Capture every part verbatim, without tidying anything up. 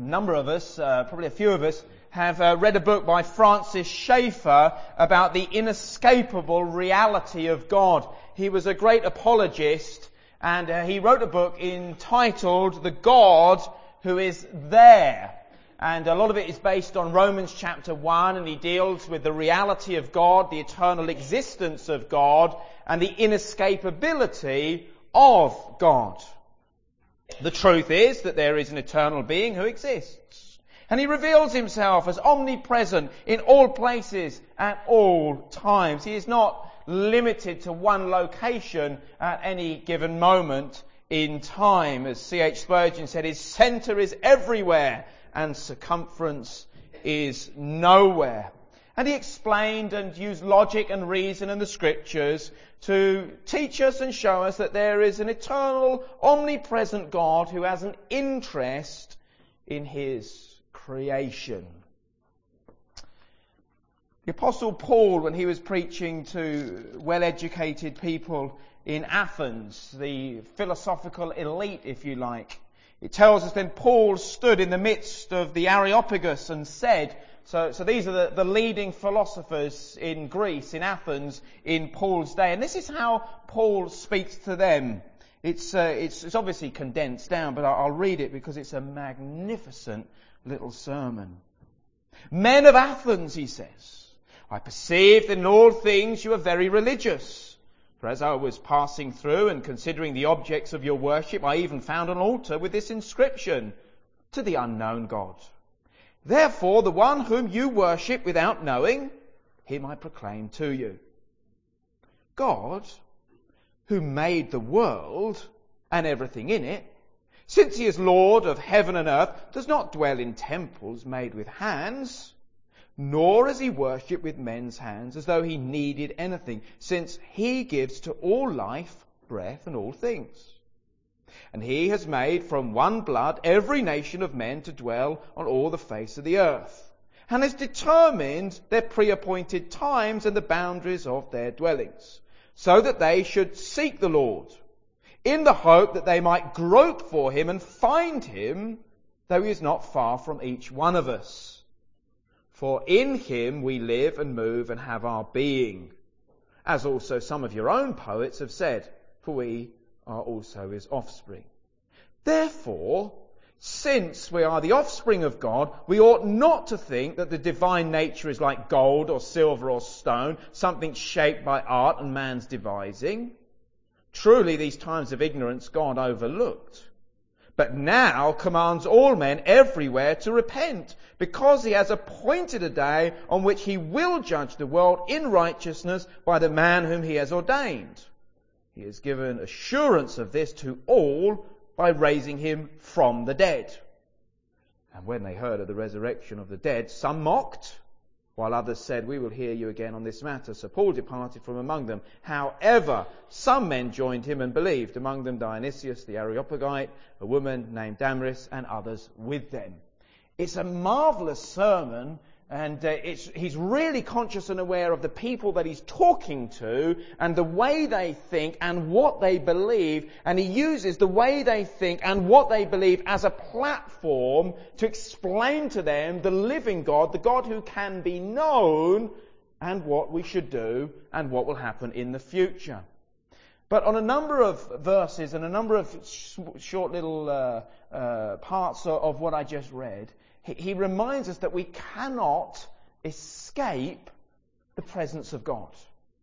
number of us, uh, probably a few of us, have uh, read a book by Francis Schaeffer about the inescapable reality of God. He was a great apologist, and uh, he wrote a book entitled The God Who Is There. And a lot of it is based on Romans chapter one, and he deals with the reality of God, the eternal existence of God, and the inescapability of God. The truth is that there is an eternal being who exists. And he reveals himself as omnipresent in all places at all times. He is not limited to one location at any given moment in time. As C H Spurgeon said, his centre is everywhere and circumference is nowhere. And he explained and used logic and reason and the scriptures to teach us and show us that there is an eternal, omnipresent God who has an interest in his creation. The Apostle Paul, when he was preaching to well-educated people in Athens, the philosophical elite, if you like, it tells us then Paul stood in the midst of the Areopagus and said, so, so these are the, the leading philosophers in Greece, in Athens, in Paul's day. And this is how Paul speaks to them. It's, uh, it's, it's obviously condensed down, but I'll, I'll read it because it's a magnificent little sermon. Men of Athens, he says, I perceive that in all things you are very religious. For as I was passing through and considering the objects of your worship, I even found an altar with this inscription, to the unknown God. Therefore, the one whom you worship without knowing, him I proclaim to you. God, who made the world and everything in it, since he is Lord of heaven and earth, does not dwell in temples made with hands, nor is he worshipped with men's hands as though he needed anything, since he gives to all life, breath, and all things. And he has made from one blood every nation of men to dwell on all the face of the earth, and has determined their pre-appointed times and the boundaries of their dwellings, so that they should seek the Lord, in the hope that they might grope for him and find him, though he is not far from each one of us. For in him we live and move and have our being, as also some of your own poets have said, for we are also his offspring. Therefore, since we are the offspring of God, we ought not to think that the divine nature is like gold or silver or stone, something shaped by art and man's devising. Truly, these times of ignorance God overlooked, but now commands all men everywhere to repent, because he has appointed a day on which he will judge the world in righteousness by the man whom he has ordained. He has given assurance of this to all by raising him from the dead. And when they heard of the resurrection of the dead, some mocked, while others said, we will hear you again on this matter. So Paul departed from among them. However, some men joined him and believed, among them Dionysius the Areopagite, a woman named Damaris, and others with them. It's a marvellous sermon, and uh, it's, he's really conscious and aware of the people that he's talking to and the way they think and what they believe, and he uses the way they think and what they believe as a platform to explain to them the living God, the God who can be known, and what we should do and what will happen in the future. But on a number of verses and a number of sh- short little uh, uh, parts of, of what I just read, he, he reminds us that we cannot escape the presence of God.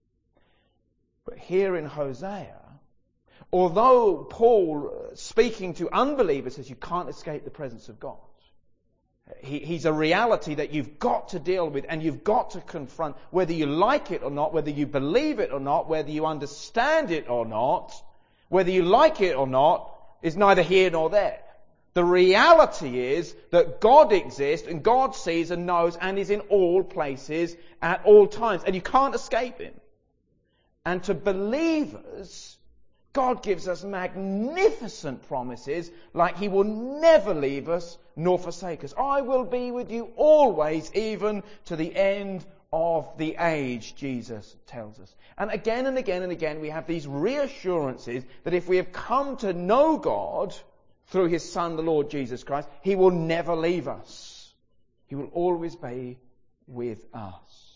But here in Hosea, although Paul, speaking to unbelievers, says you can't escape the presence of God, He, he's a reality that you've got to deal with and you've got to confront, whether you like it or not, whether you believe it or not, whether you understand it or not, whether you like it or not, is neither here nor there. The reality is that God exists and God sees and knows and is in all places at all times, and you can't escape him. And to believers, God gives us magnificent promises, like he will never leave us nor forsake us. I will be with you always, even to the end of the age, Jesus tells us. And again and again and again we have these reassurances that if we have come to know God through his Son, the Lord Jesus Christ. He will never leave us. He will always be with us.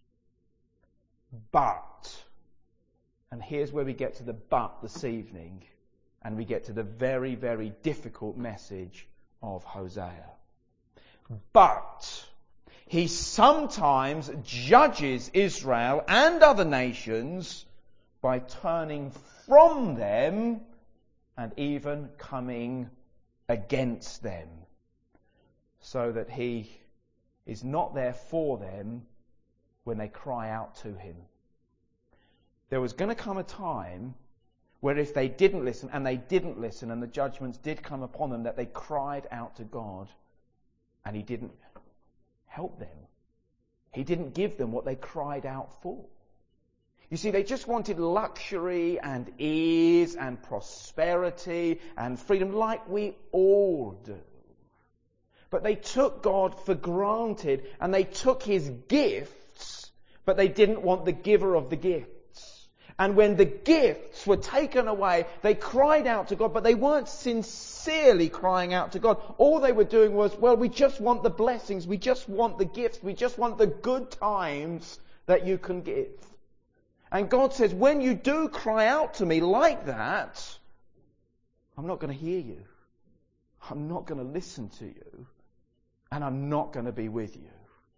But, and here's where we get to the but this evening, and we get to the very, very difficult message of Hosea. But he sometimes judges Israel and other nations by turning from them and even coming against them, so that he is not there for them when they cry out to him. There was going to come a time where if they didn't listen, and they didn't listen, and the judgments did come upon them, that they cried out to God, and he didn't help them. He didn't give them what they cried out for. You see, they just wanted luxury and ease and prosperity and freedom like we all do. But they took God for granted, and they took his gifts, but they didn't want the giver of the gifts. And when the gifts were taken away, they cried out to God, but they weren't sincerely crying out to God. All they were doing was, well, we just want the blessings, we just want the gifts, we just want the good times that you can give. And God says, when you do cry out to me like that, I'm not going to hear you. I'm not going to listen to you. And I'm not going to be with you.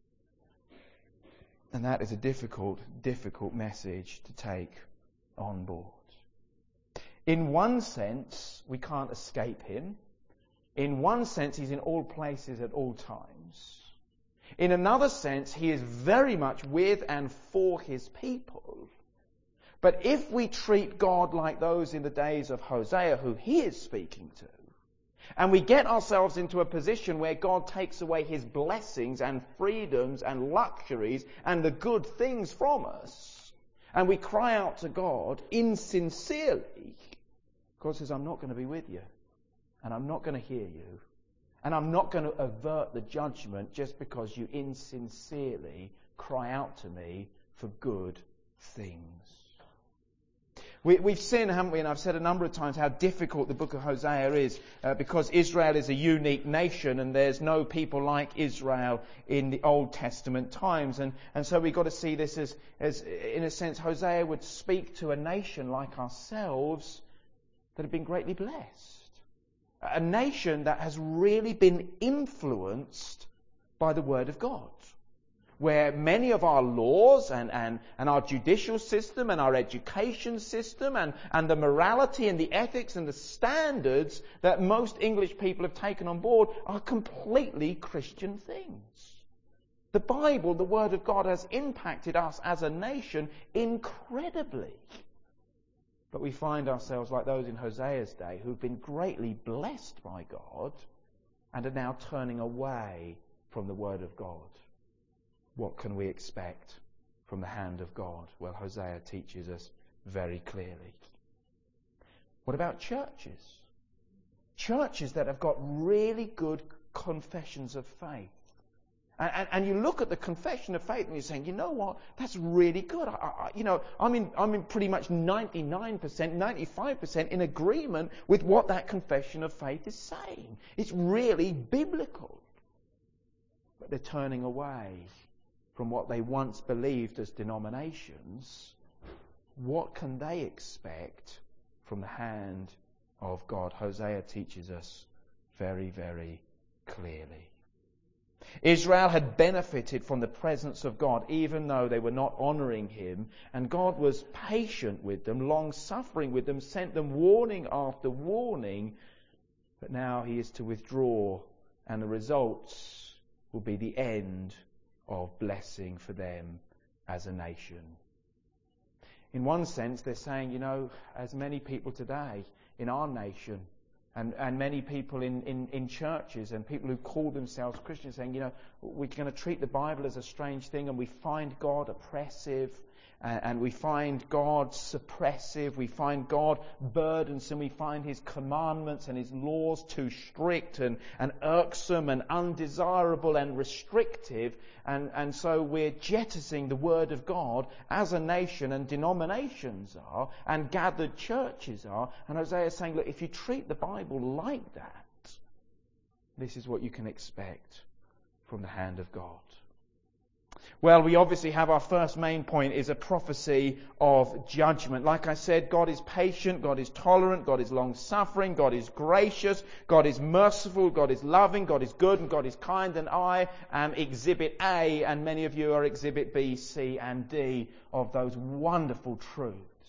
And that is a difficult, difficult message to take on board. In one sense, we can't escape him. In one sense, he's in all places at all times. In another sense, he is very much with and for his people. But if we treat God like those in the days of Hosea, who he is speaking to, and we get ourselves into a position where God takes away his blessings and freedoms and luxuries and the good things from us, and we cry out to God insincerely, God says, I'm not going to be with you, and I'm not going to hear you, and I'm not going to avert the judgment just because you insincerely cry out to me for good things. We, we've seen, haven't we, and I've said a number of times how difficult the book of Hosea is uh, because Israel is a unique nation and there's no people like Israel in the Old Testament times. And, and so we've got to see this as, as, in a sense, Hosea would speak to a nation like ourselves that have been greatly blessed. A nation that has really been influenced by the Word of God, where many of our laws and, and, and our judicial system and our education system and, and the morality and the ethics and the standards that most English people have taken on board are completely Christian things. The Bible, the Word of God, has impacted us as a nation incredibly. But we find ourselves like those in Hosea's day who've been greatly blessed by God and are now turning away from the Word of God. What can we expect from the hand of God? Well, Hosea teaches us very clearly. What about churches? Churches that have got really good confessions of faith. And, and, and you look at the confession of faith and you're saying, you know what, that's really good. I, I, you know, I'm in, I'm in pretty much ninety-nine percent, ninety-five percent in agreement with what that confession of faith is saying. It's really biblical. But they're turning away from what they once believed as denominations. What can they expect from the hand of God? Hosea teaches us very, very clearly. Israel had benefited from the presence of God even though they were not honouring him, and God was patient with them, long-suffering with them, sent them warning after warning, but now he is to withdraw, and the results will be the end of blessing for them as a nation. In one sense, they're saying, you know, as many people today in our nation and, and many people in, in, in churches and people who call themselves Christians saying, you know, we're going to treat the Bible as a strange thing and we find God oppressive Uh, and we find God suppressive, we find God burdensome, we find his commandments and his laws too strict and, and irksome and undesirable and restrictive, and, and so we're jettisoning the Word of God as a nation, and denominations are, and gathered churches are. And Hosea is saying, look, if you treat the Bible like that, this is what you can expect from the hand of God. Well, we obviously have our first main point is a prophecy of judgment. Like I said, God is patient, God is tolerant, God is long-suffering, God is gracious, God is merciful, God is loving, God is good, and God is kind. And I am exhibit A, and many of you are exhibit B, C, and D of those wonderful truths.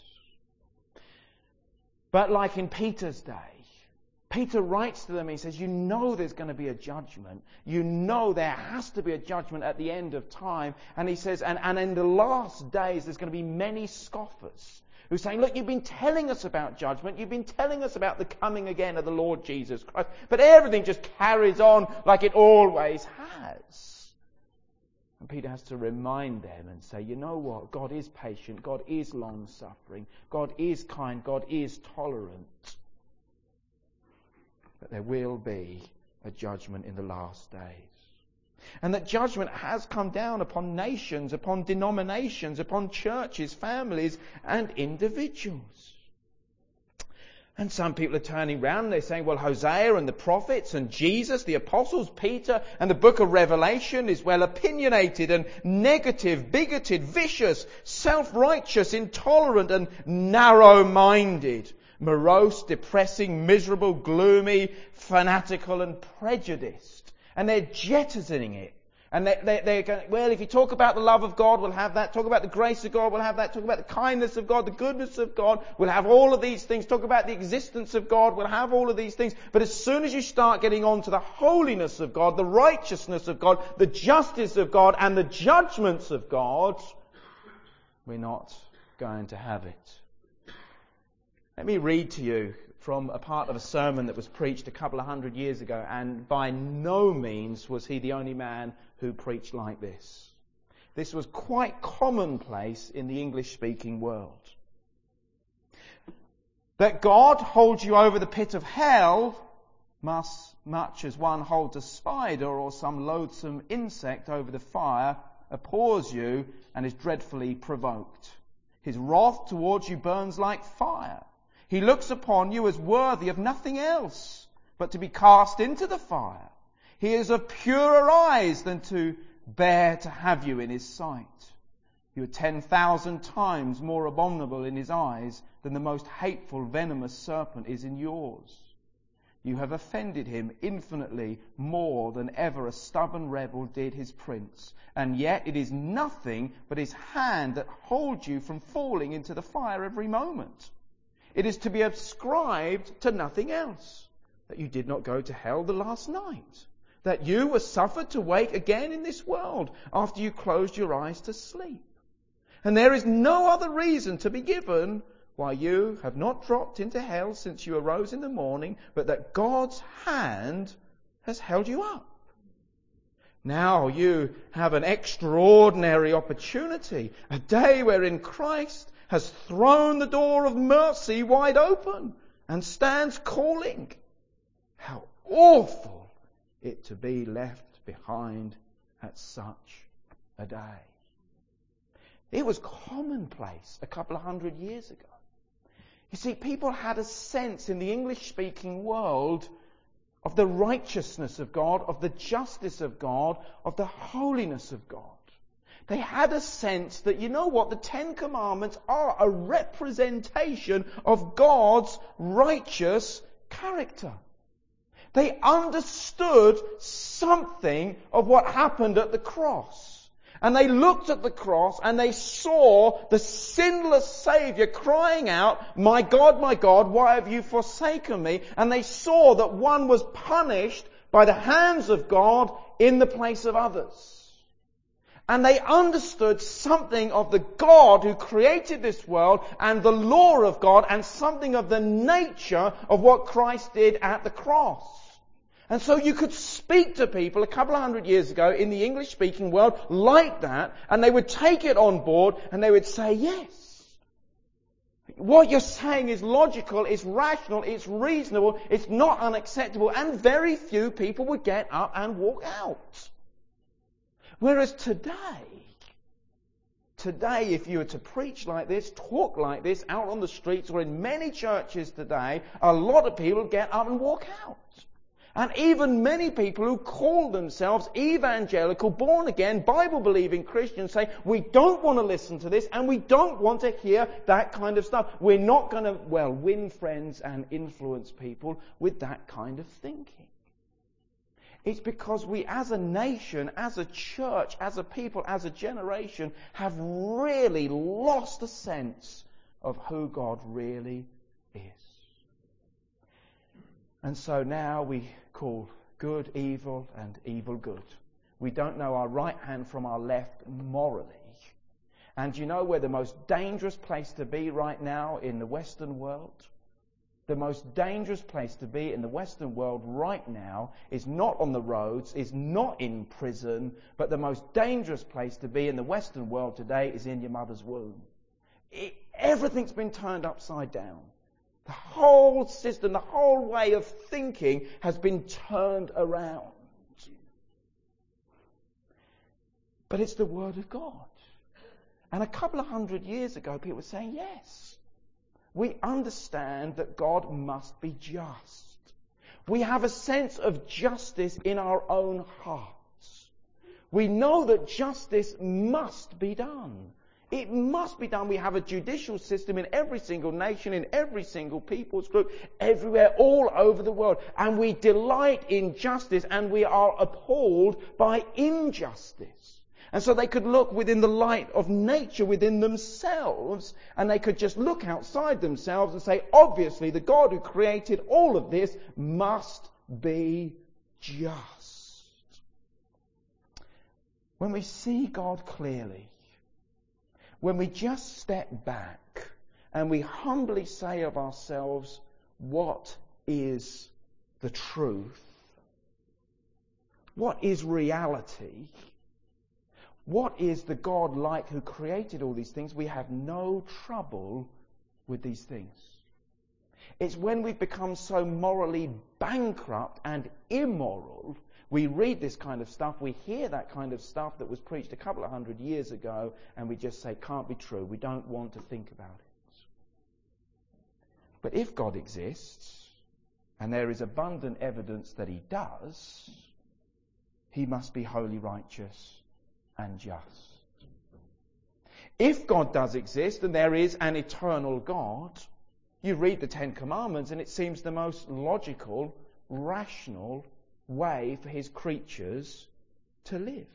But like in Peter's day, Peter writes to them, he says, you know there's going to be a judgment. You know there has to be a judgment at the end of time. And he says, and, and in the last days there's going to be many scoffers who are saying, look, you've been telling us about judgment. You've been telling us about the coming again of the Lord Jesus Christ. But everything just carries on like it always has. And Peter has to remind them and say, you know what? God is patient. God is long-suffering. God is kind. God is tolerant. That there will be a judgment in the last days. And that judgment has come down upon nations, upon denominations, upon churches, families, and individuals. And some people are turning around and they're saying, well, Hosea and the prophets and Jesus, the apostles, Peter, and the book of Revelation is well opinionated and negative, bigoted, vicious, self-righteous, intolerant, and narrow-minded. Morose, depressing, miserable, gloomy, fanatical, and prejudiced. And they're jettisoning it. And they, they, they're going, well, if you talk about the love of God, we'll have that. Talk about the grace of God, we'll have that. Talk about the kindness of God, the goodness of God, we'll have all of these things. Talk about the existence of God, we'll have all of these things. But as soon as you start getting on to the holiness of God, the righteousness of God, the justice of God, and the judgments of God, we're not going to have it. Let me read to you from a part of a sermon that was preached a couple of hundred years ago, and by no means was he the only man who preached like this. This was quite commonplace in the English-speaking world. That God holds you over the pit of hell much, much as one holds a spider or some loathsome insect over the fire, abhors you and is dreadfully provoked. His wrath towards you burns like fire. He looks upon you as worthy of nothing else but to be cast into the fire. He is of purer eyes than to bear to have you in his sight. You are ten thousand times more abominable in his eyes than the most hateful venomous serpent is in yours. You have offended him infinitely more than ever a stubborn rebel did his prince. And yet it is nothing but his hand that holds you from falling into the fire every moment. It is to be ascribed to nothing else, that you did not go to hell the last night, that you were suffered to wake again in this world after you closed your eyes to sleep. And there is no other reason to be given why you have not dropped into hell since you arose in the morning, but that God's hand has held you up. Now you have an extraordinary opportunity, a day wherein Christ has thrown the door of mercy wide open and stands calling. How awful it to be left behind at such a day. It was commonplace a couple of hundred years ago. You see, people had a sense in the English-speaking world of the righteousness of God, of the justice of God, of the holiness of God. They had a sense that, you know what, the Ten Commandments are a representation of God's righteous character. They understood something of what happened at the cross. And they looked at the cross and they saw the sinless Saviour crying out, "My God, my God, why have you forsaken me?" And they saw that one was punished by the hands of God in the place of others. And they understood something of the God who created this world and the law of God and something of the nature of what Christ did at the cross. And so you could speak to people a couple of hundred years ago in the English-speaking world like that, and they would take it on board and they would say, yes. What you're saying is logical, it's rational, it's reasonable, it's not unacceptable, and very few people would get up and walk out. Whereas today, today if you were to preach like this, talk like this out on the streets or in many churches today, a lot of people get up and walk out. And even many people who call themselves evangelical, born again, Bible-believing Christians say, we don't want to listen to this and we don't want to hear that kind of stuff. We're not going to, well, win friends and influence people with that kind of thinking. It's because we as a nation, as a church, as a people, as a generation, have really lost a sense of who God really is. And so now we call good evil and evil good. We don't know our right hand from our left morally. And you know where the most dangerous place to be right now in the Western world? The most dangerous place to be in the Western world right now is not on the roads, is not in prison, but the most dangerous place to be in the Western world today is in your mother's womb. It, everything's been turned upside down. The whole system, the whole way of thinking has been turned around. But it's the Word of God. And a couple of hundred years ago, people were saying, yes, we understand that God must be just. We have a sense of justice in our own hearts. We know that justice must be done. It must be done. We have a judicial system in every single nation, in every single people's group, everywhere, all over the world. And we delight in justice and we are appalled by injustice. And so they could look within the light of nature within themselves, and they could just look outside themselves and say, obviously the God who created all of this must be just. When we see God clearly, when we just step back and we humbly say of ourselves, what is the truth? What is reality? What is the God like who created all these things? We have no trouble with these things. It's when we've become so morally bankrupt and immoral, we read this kind of stuff, we hear that kind of stuff that was preached a couple of hundred years ago, and we just say, can't be true. We don't want to think about it. But if God exists, and there is abundant evidence that he does, he must be wholly righteous and just. If God does exist, and there is an eternal God, you read the Ten Commandments, and it seems the most logical, rational way for his creatures to live.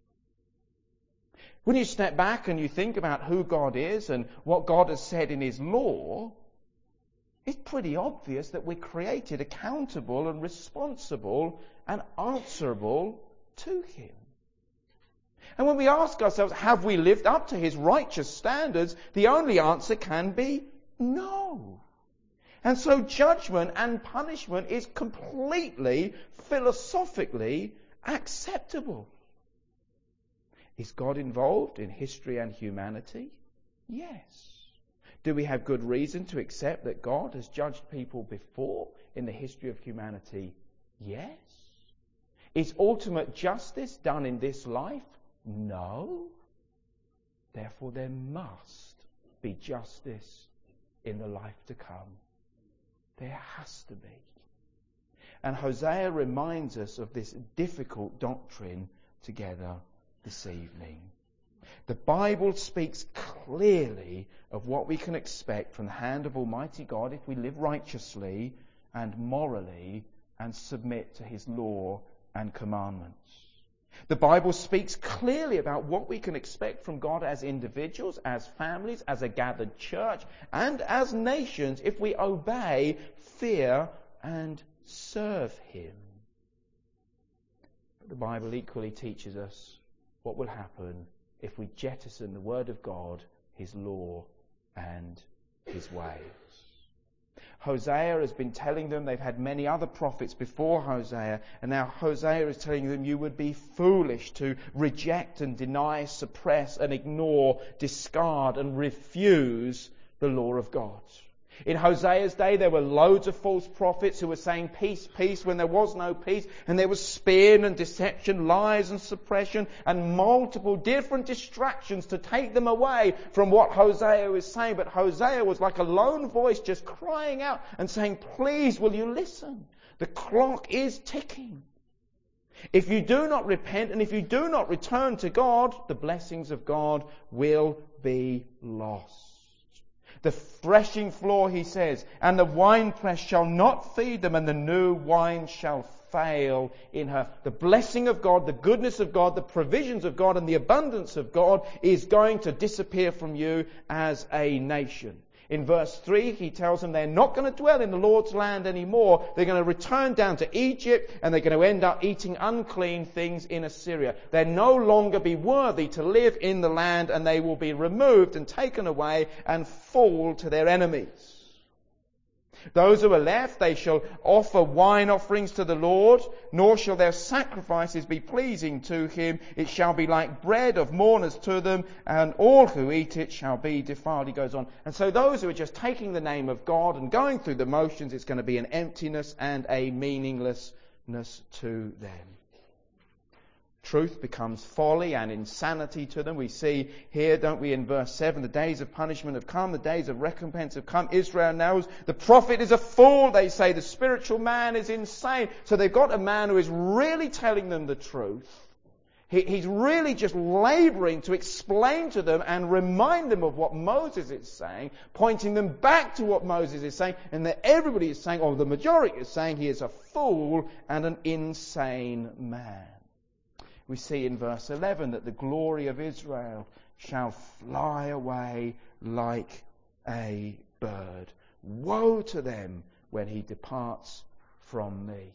When you step back and you think about who God is and what God has said in his law, it's pretty obvious that we're created accountable and responsible and answerable to him. And when we ask ourselves, have we lived up to his righteous standards, the only answer can be no. And so judgment and punishment is completely, philosophically acceptable. Is God involved in history and humanity? Yes. Do we have good reason to accept that God has judged people before in the history of humanity? Yes. Is ultimate justice done in this life? No. Therefore there must be justice in the life to come. There has to be. And Hosea reminds us of this difficult doctrine together this evening. The Bible speaks clearly of what we can expect from the hand of Almighty God if we live righteously and morally and submit to his law and commandments. The Bible speaks clearly about what we can expect from God as individuals, as families, as a gathered church, and as nations if we obey, fear, and serve him. But the Bible equally teaches us what will happen if we jettison the Word of God, his law, and his ways. Hosea has been telling them, they've had many other prophets before Hosea, and now Hosea is telling them you would be foolish to reject and deny, suppress and ignore, discard and refuse the law of God. In Hosea's day, there were loads of false prophets who were saying peace, peace, when there was no peace. And there was spin and deception, lies and suppression, and multiple different distractions to take them away from what Hosea was saying. But Hosea was like a lone voice just crying out and saying, please, will you listen? The clock is ticking. If you do not repent and if you do not return to God, the blessings of God will be lost. The threshing floor, he says, and the winepress shall not feed them, and the new wine shall fail in her. The blessing of God, the goodness of God, the provisions of God, and the abundance of God is going to disappear from you as a nation. In verse three, he tells them they're not going to dwell in the Lord's land anymore. They're going to return down to Egypt, and they're going to end up eating unclean things in Assyria. They'll no longer be worthy to live in the land, and they will be removed and taken away and fall to their enemies. Those who are left, they shall offer wine offerings to the Lord, nor shall their sacrifices be pleasing to him. It shall be like bread of mourners to them, and all who eat it shall be defiled. He goes on. And so those who are just taking the name of God and going through the motions, it's going to be an emptiness and a meaninglessness to them. Truth becomes folly and insanity to them. We see here, don't we, in verse seven, the days of punishment have come, the days of recompense have come. Israel knows the prophet is a fool, they say. The spiritual man is insane. So they've got a man who is really telling them the truth. He, he's really just labouring to explain to them and remind them of what Moses is saying, pointing them back to what Moses is saying, and that everybody is saying, or the majority is saying, he is a fool and an insane man. We see in verse eleven that the glory of Israel shall fly away like a bird. Woe to them when he departs from me.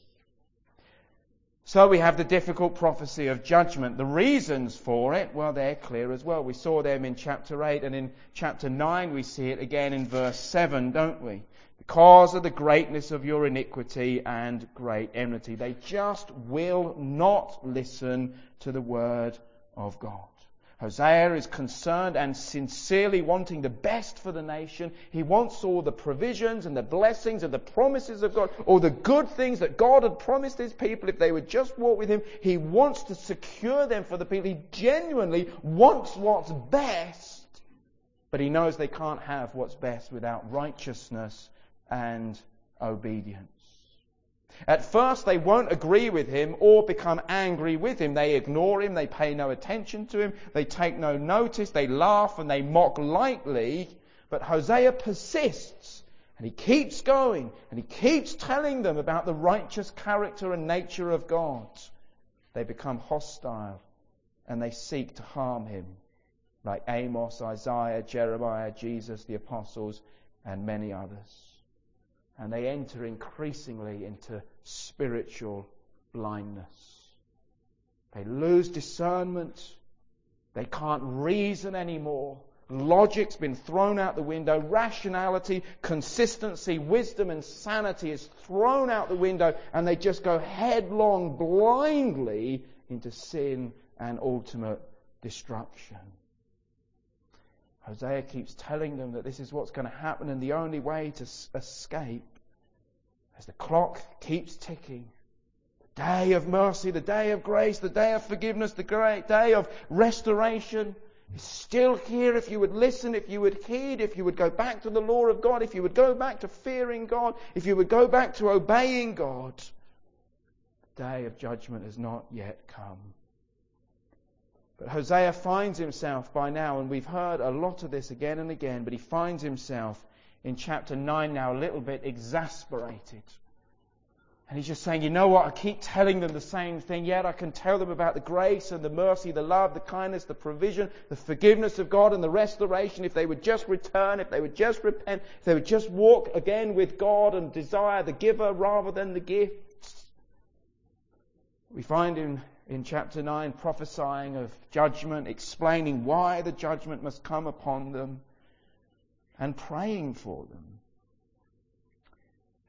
So we have the difficult prophecy of judgment. The reasons for it, well, they're clear as well. We saw them in chapter eight, and in chapter nine we see it again in verse seven, don't we? Because of the greatness of your iniquity and great enmity. They just will not listen to the word of God. Hosea is concerned and sincerely wanting the best for the nation. He wants all the provisions and the blessings and the promises of God, all the good things that God had promised his people if they would just walk with him. He wants to secure them for the people. He genuinely wants what's best, but he knows they can't have what's best without righteousness and obedience. At first they won't agree with him or become angry with him. They ignore him, they pay no attention to him, they take no notice, they laugh and they mock lightly. But Hosea persists, and he keeps going, and he keeps telling them about the righteous character and nature of God. They become hostile and they seek to harm him, like Amos, Isaiah, Jeremiah, Jesus, the apostles, and many others. And they enter increasingly into spiritual blindness. They lose discernment. They can't reason anymore. Logic's been thrown out the window. Rationality, consistency, wisdom and sanity is thrown out the window, and they just go headlong, blindly into sin and ultimate destruction. Hosea keeps telling them that this is what's going to happen, and the only way to escape, as the clock keeps ticking, the day of mercy, the day of grace, the day of forgiveness, the great day of restoration is still here if you would listen, if you would heed, if you would go back to the law of God, if you would go back to fearing God, if you would go back to obeying God. The day of judgment has not yet come. But Hosea finds himself by now, and we've heard a lot of this again and again, but he finds himself in chapter nine now a little bit exasperated. And he's just saying, you know what, I keep telling them the same thing, yet I can tell them about the grace and the mercy, the love, the kindness, the provision, the forgiveness of God and the restoration. If they would just return, if they would just repent, if they would just walk again with God and desire the giver rather than the gifts. We find him in chapter nine prophesying of judgment, explaining why the judgment must come upon them, and praying for them.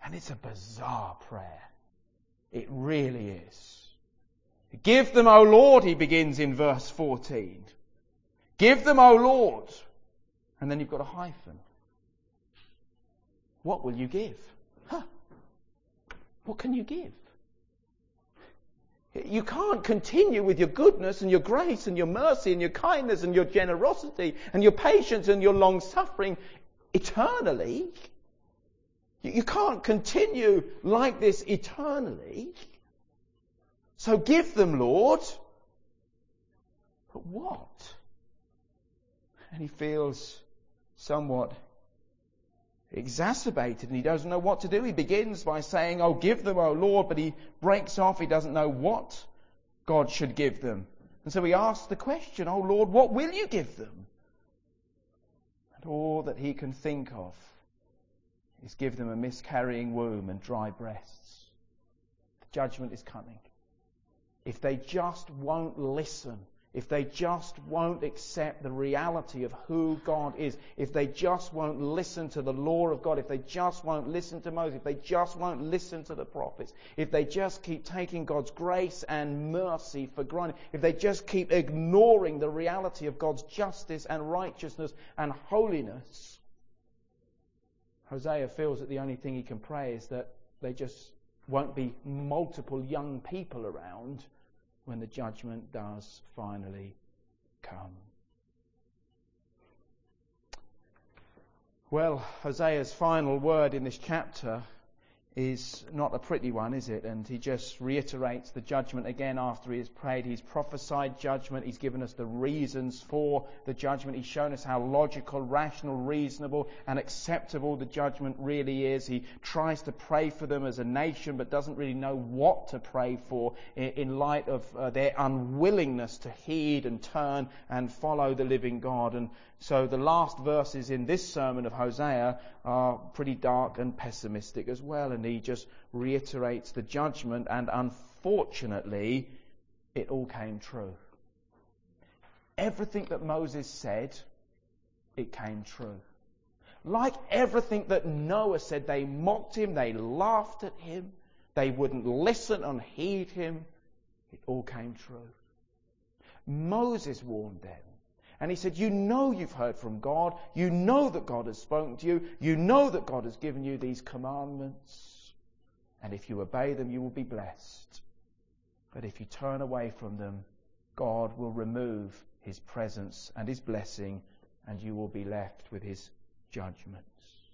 And it's a bizarre prayer. It really is. Give them, O Lord, he begins in verse fourteen. Give them, O Lord. And then you've got a hyphen. What will you give? Huh. What can you give? You can't continue with your goodness and your grace and your mercy and your kindness and your generosity and your patience and your long suffering eternally. You can't continue like this eternally. So give them, Lord. But what? And he feels somewhat exacerbated and he doesn't know what to do. He begins by saying, oh, give them, O Lord, but he breaks off. He doesn't know what God should give them. And so he asks the question, oh Lord, what will you give them? And all that he can think of is give them a miscarrying womb and dry breasts. The judgment is coming. If they just won't listen, if they just won't accept the reality of who God is, if they just won't listen to the law of God, if they just won't listen to Moses, if they just won't listen to the prophets, if they just keep taking God's grace and mercy for granted, if they just keep ignoring the reality of God's justice and righteousness and holiness, Hosea feels that the only thing he can pray is that they just won't be multiple young people around when the judgment does finally come. Well, Hosea's final word in this chapter is not a pretty one, is it? And he just reiterates the judgment again after he has prayed. He's prophesied judgment. He's given us the reasons for the judgment. He's shown us how logical, rational, reasonable and acceptable the judgment really is. He tries to pray for them as a nation but doesn't really know what to pray for in, in light of uh, their unwillingness to heed and turn and follow the living God. And so the last verses in this sermon of Hosea are pretty dark and pessimistic as well. And he just reiterates the judgment, and unfortunately, it all came true. Everything that Moses said, it came true. Like everything that Noah said, they mocked him, they laughed at him, they wouldn't listen and heed him. It all came true. Moses warned them. And he said, you know you've heard from God. You know that God has spoken to you. You know that God has given you these commandments. And if you obey them, you will be blessed. But if you turn away from them, God will remove his presence and his blessing, and you will be left with his judgments.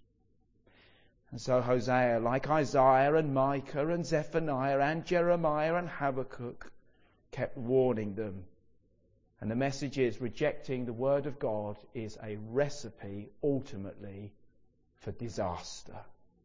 And so Hosea, like Isaiah and Micah and Zephaniah and Jeremiah and Habakkuk, kept warning them. And the message is, rejecting the word of God is a recipe, ultimately, for disaster.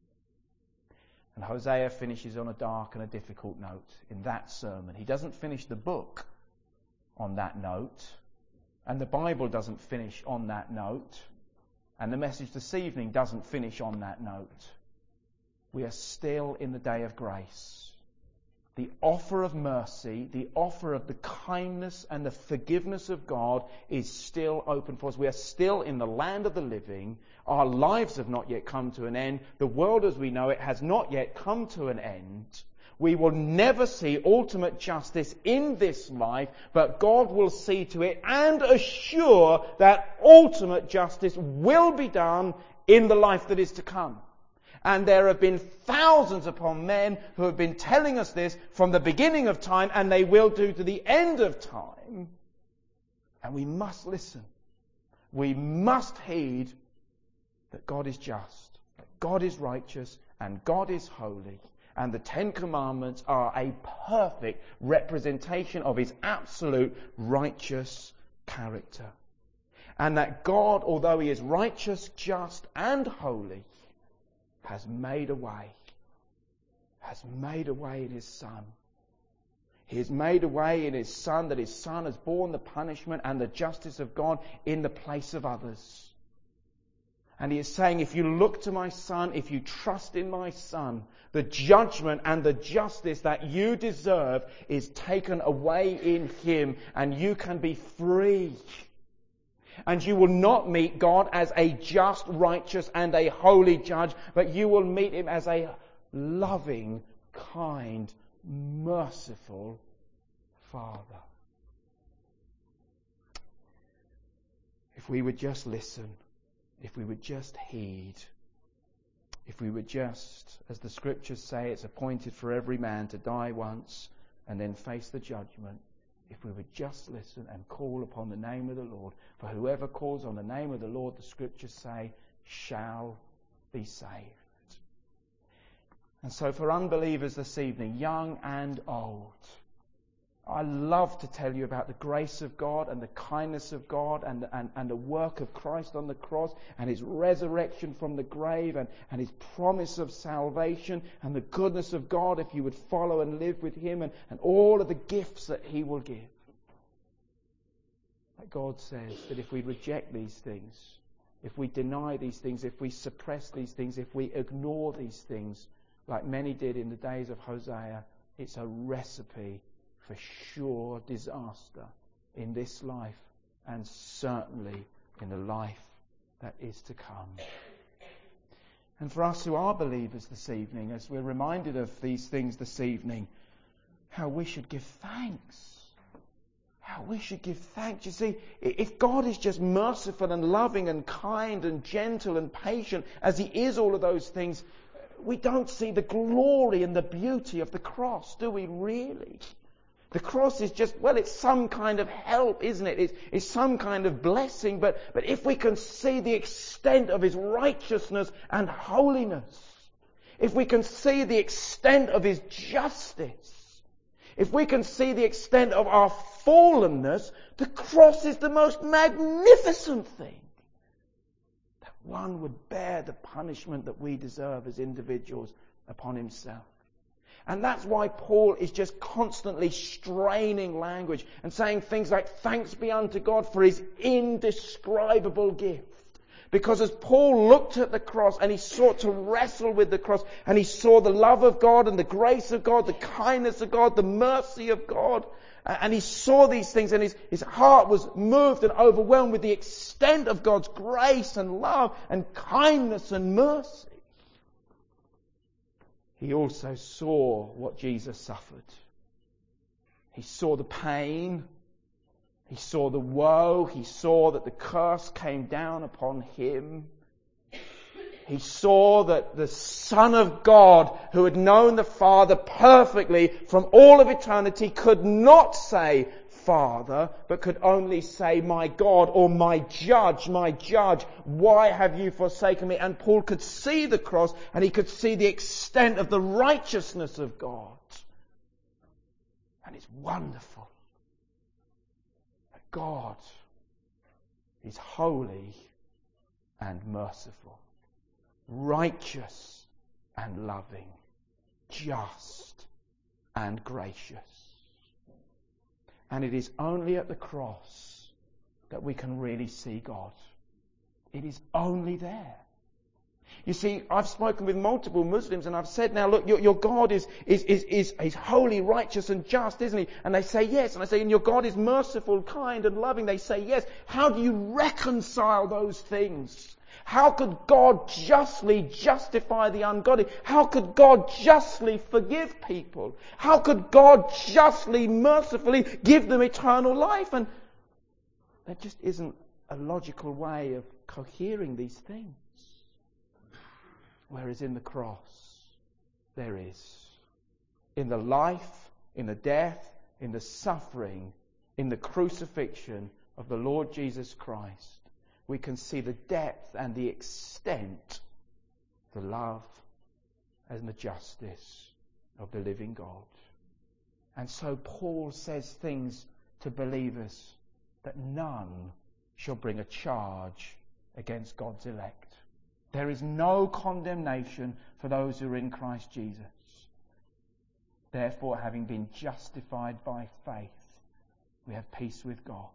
And Hosea finishes on a dark and a difficult note in that sermon. He doesn't finish the book on that note. And the Bible doesn't finish on that note. And the message this evening doesn't finish on that note. We are still in the day of grace. The offer of mercy, the offer of the kindness and the forgiveness of God is still open for us. We are still in the land of the living. Our lives have not yet come to an end. The world as we know it has not yet come to an end. We will never see ultimate justice in this life, but God will see to it and assure that ultimate justice will be done in the life that is to come. And there have been thousands upon men who have been telling us this from the beginning of time, and they will do to the end of time. And we must listen. We must heed that God is just, that God is righteous, and God is holy. And the Ten Commandments are a perfect representation of his absolute righteous character. And that God, although he is righteous, just, and holy, has made a way, has made a way in his Son. He has made a way in his Son, that his Son has borne the punishment and the justice of God in the place of others. And he is saying, if you look to my Son, if you trust in my Son, the judgment and the justice that you deserve is taken away in him, and you can be free. And you will not meet God as a just, righteous, and a holy judge, but you will meet him as a loving, kind, merciful Father. If we would just listen, if we would just heed, if we would just, as the scriptures say, it's appointed for every man to die once and then face the judgment. If we would just listen and call upon the name of the Lord, for whoever calls on the name of the Lord, the scriptures say, shall be saved. And so for unbelievers this evening, young and old, I love to tell you about the grace of God and the kindness of God and, and, and the work of Christ on the cross and His resurrection from the grave and, and His promise of salvation and the goodness of God if you would follow and live with Him and, and all of the gifts that He will give. But God says that if we reject these things, if we deny these things, if we suppress these things, if we ignore these things, like many did in the days of Hosea, it's a recipe for sure disaster in this life and certainly in the life that is to come. And for us who are believers this evening, as we're reminded of these things this evening, how we should give thanks. How we should give thanks. You see, if God is just merciful and loving and kind and gentle and patient, as He is all of those things, we don't see the glory and the beauty of the cross, do we really? The cross is just, well, it's some kind of help, isn't it? It's, it's some kind of blessing. But, but if we can see the extent of His righteousness and holiness, if we can see the extent of His justice, if we can see the extent of our fallenness, the cross is the most magnificent thing. That one would bear the punishment that we deserve as individuals upon Himself. And that's why Paul is just constantly straining language and saying things like, thanks be unto God for His indescribable gift. Because as Paul looked at the cross and he sought to wrestle with the cross and he saw the love of God and the grace of God, the kindness of God, the mercy of God, and he saw these things and his, his heart was moved and overwhelmed with the extent of God's grace and love and kindness and mercy. He also saw what Jesus suffered. He saw the pain. He saw the woe. He saw that the curse came down upon Him. He saw that the Son of God, who had known the Father perfectly from all of eternity, could not say, Father, but could only say, my God, or my judge, my judge, why have you forsaken me? And Paul could see the cross and he could see the extent of the righteousness of God. And it's wonderful that God is holy and merciful, righteous and loving, just and gracious. And it is only at the cross that we can really see God. It is only there. You see, I've spoken with multiple Muslims and I've said, now look, your, your God is, is, is, is, is holy, righteous and just, isn't He? And they say yes. And I say, and your God is merciful, kind and loving. They say yes. How do you reconcile those things? How could God justly justify the ungodly? How could God justly forgive people? How could God justly, mercifully give them eternal life? And there just isn't a logical way of cohering these things. Whereas in the cross, there is. In the life, in the death, in the suffering, in the crucifixion of the Lord Jesus Christ, we can see the depth and the extent, the love and the justice of the living God. And so Paul says things to believers that none shall bring a charge against God's elect. There is no condemnation for those who are in Christ Jesus. Therefore, having been justified by faith, we have peace with God.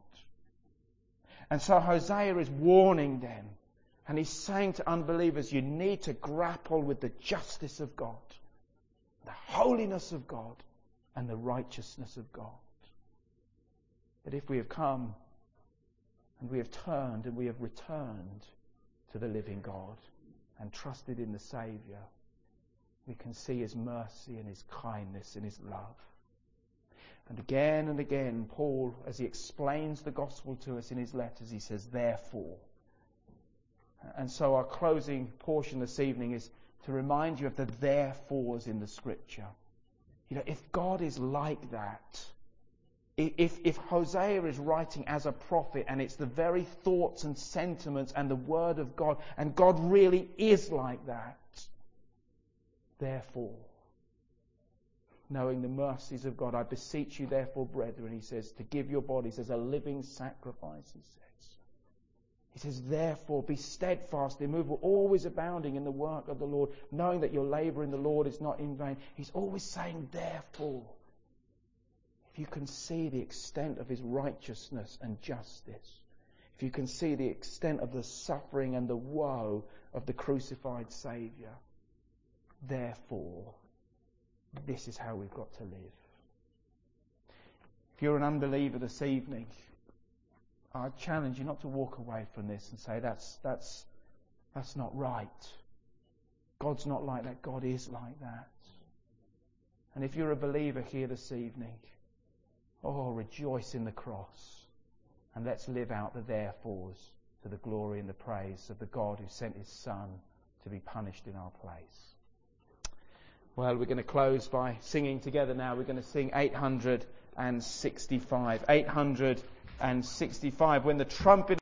And so Hosea is warning them. And he's saying to unbelievers, you need to grapple with the justice of God, the holiness of God, and the righteousness of God. That if we have come and we have turned and we have returned to the living God and trusted in the Saviour, we can see his mercy and his kindness and his love. And again and again, Paul, as he explains the gospel to us in his letters, he says, therefore. And so our closing portion this evening is to remind you of the therefores in the Scripture. You know, if God is like that, if, if Hosea is writing as a prophet and it's the very thoughts and sentiments and the Word of God, and God really is like that, therefore, knowing the mercies of God, I beseech you therefore, brethren, he says, to give your bodies as a living sacrifice, he says. He says, therefore, be steadfast, immovable, always abounding in the work of the Lord, knowing that your labour in the Lord is not in vain. He's always saying, therefore. If you can see the extent of his righteousness and justice, if you can see the extent of the suffering and the woe of the crucified Saviour, therefore, this is how we've got to live. If you're an unbeliever this evening, I challenge you not to walk away from this and say, that's, that's, that's not right. God's not like that. God is like that. And if you're a believer here this evening, oh, rejoice in the cross. And let's live out the therefores to the glory and the praise of the God who sent his Son to be punished in our place. Well, we're going to close by singing together now. We're going to sing eight hundred sixty-five. eight hundred sixty-five. When the trumpet